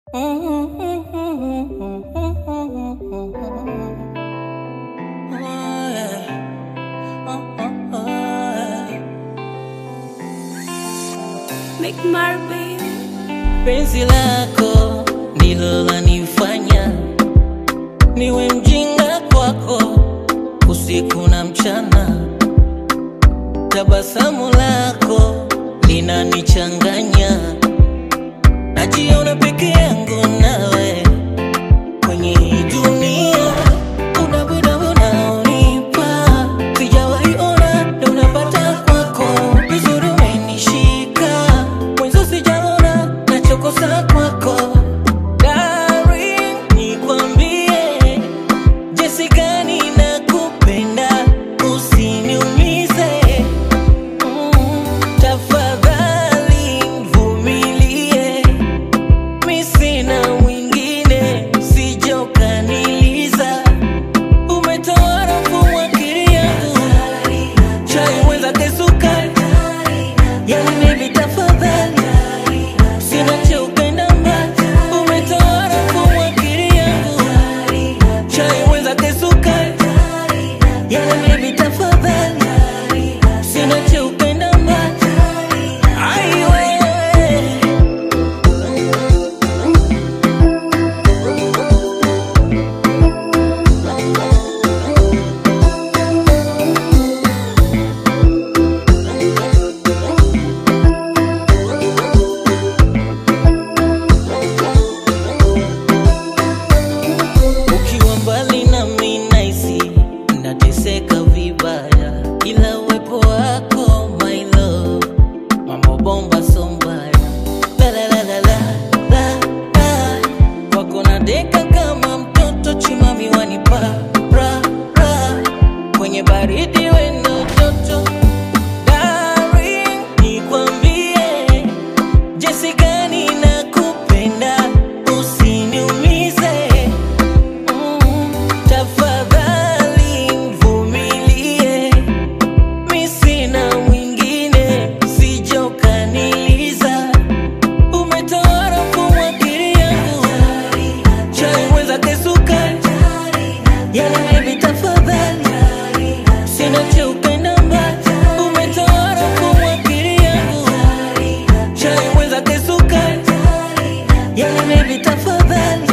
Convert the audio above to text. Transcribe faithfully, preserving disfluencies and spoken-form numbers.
Make Marvin. Penzi lako ndilo lanifanya niwe mjinga kwako usiku na mchana. Tabasamu lako linanichanganya, najiona peke yangu nawe kwenye hii dunia. Unabuda unaonipa sijawahi ona, ndo napata kwako. Vizuri umenishika mwenzo, sijaona nachokosa kwako. Darling, nikwambie jinsi gani nakupenda, usiniumize. Mm, tafadhali vumilie, mi sina mwingine, usije ukaniliza. Umetawala mfumo wa akili yangu, chai mwenzake sukari. Yani baby tafadhali, sina cha upenda mbali. Umetawala mfumo wa akili yangu, chai mwenzake sukari. Yani baby tafadhali, sina cha upenda mbali. Ai wewe, ukiwa mbali nami nahisi nateseka vibaya, ila uwepo wako my love, mambo bomba so mbaya. La la la la la la la, wako nadeka kama mtoto, chimami wanipa ra ra, kwenye baridi wendo joto. Darling, nikwambie jinsi gani nakupenda, usiniumize. Mm, tafadhali vumilie, mi sina mwingine, usije ukaniliza. Umetawala mfumo wa akili yangu, chai mwenzake sukari. Yani baby tafadhali, sina cha upenda mbali. Umetawala mfumo wa akili yangu, chai mwenzake sukari. Yani baby tafadhali,